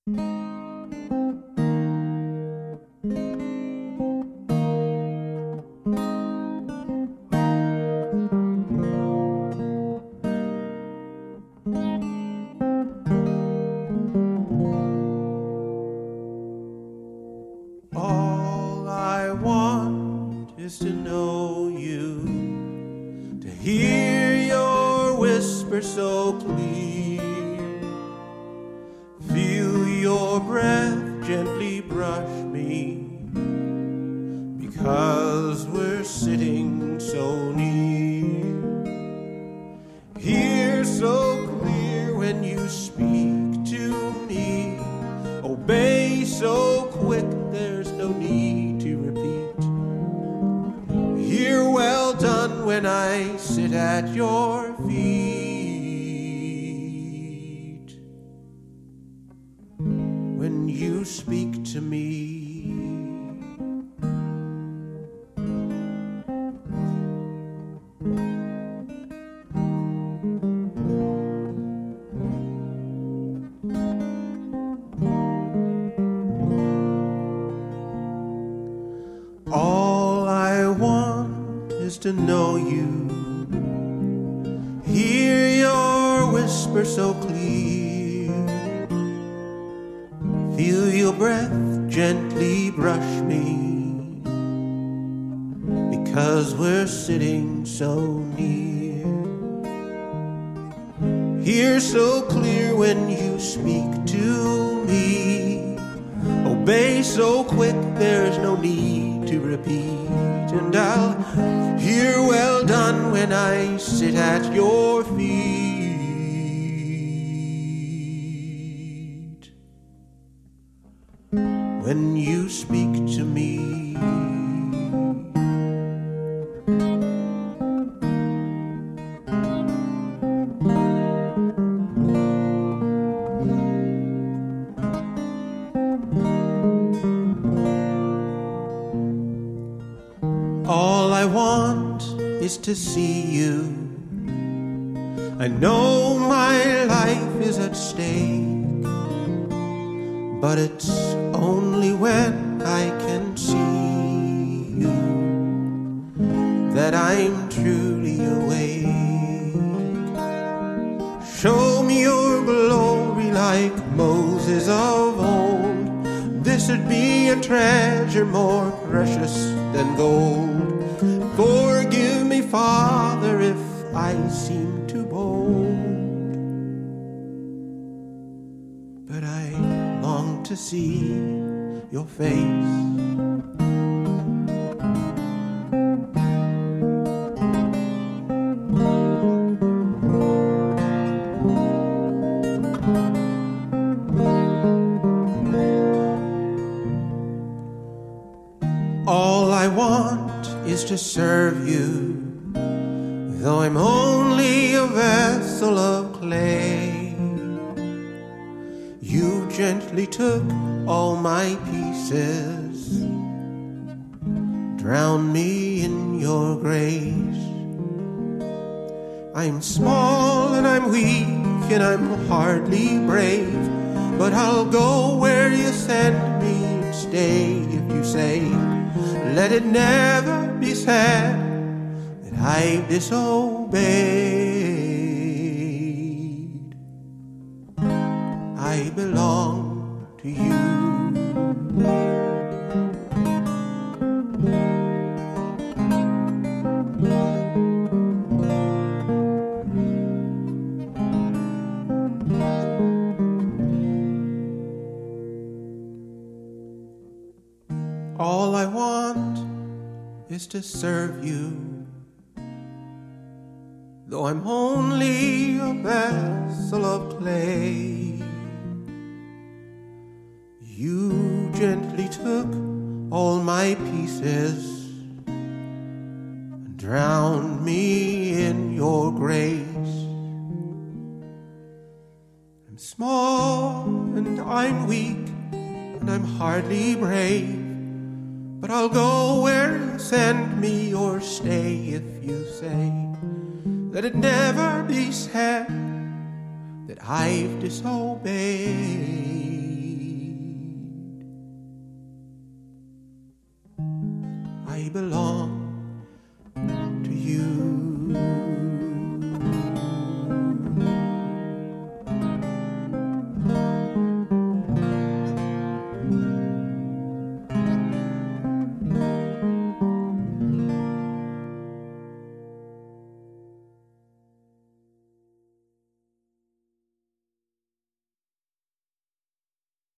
All I want is to know you, to hear your whisper so clear, feel your breath gently brush me, because we're sitting so near. Hear so clear when you speak to me, obey so quick there's no need to repeat. Hear well done when I sit at your feet. When you speak to me, all I want is to know you, hear your whisper so clear, feel your breath gently brush me, because we're sitting so near. Hear so clear when you speak to me, obey so quick there's no need to repeat. And I'll hear well done when I sit at your feet. When you speak to me, all I want is to see you. I know my life is at stake, but it's only when I can see you that I'm truly awake. Show me your glory like Moses of old. This would be a treasure more precious than gold. Forgive me, Father, if I seem too bold, but I long to see your face. All I want is to serve you, though I'm only a vessel of clay. You gently took all my pieces, drowned me in your grace. I'm small and I'm weak and I'm hardly brave, but I'll go where you send me and stay if you say. Let it never be said that I've disobeyed. I belong to you. All I want is to serve you, though I'm only a vessel of clay. You gently took all my pieces and drowned me in your grace. I'm small and I'm weak and I'm hardly brave, but I'll go where you send me or stay if you say. Let it never be said that I've disobeyed. I belong